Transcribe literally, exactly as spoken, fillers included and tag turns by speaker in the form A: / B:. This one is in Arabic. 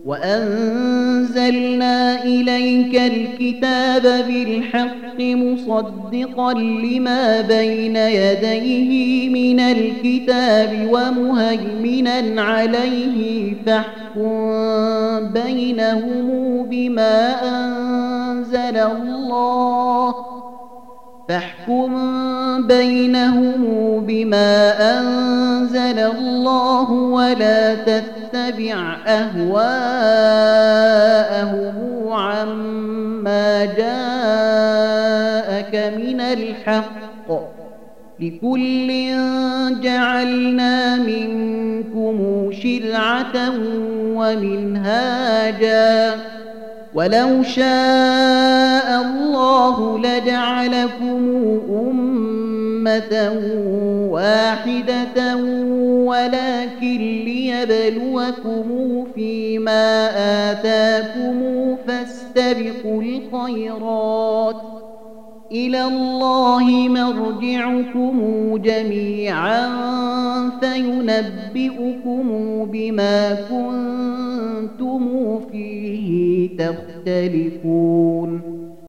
A: وأنزلنا إليك الكتاب بالحق مصدقا لما بين يديه من الكتاب ومهيمنا عليه فاحكم بينهم بما أنزل الله فاحكم بينهم بما أنزل الله ولا تتبع أهواءهم عما جاءك من الحق لكل جعلنا منكم شرعة ومنهاجا ولو شاء الله لجعلكم أمة واحدة ولكن ليبلوكم فيما آتاكم فاستبقوا الخيرات إلى الله مرجعكم جميعا فينبئكم بما كنتم فيه تختلفون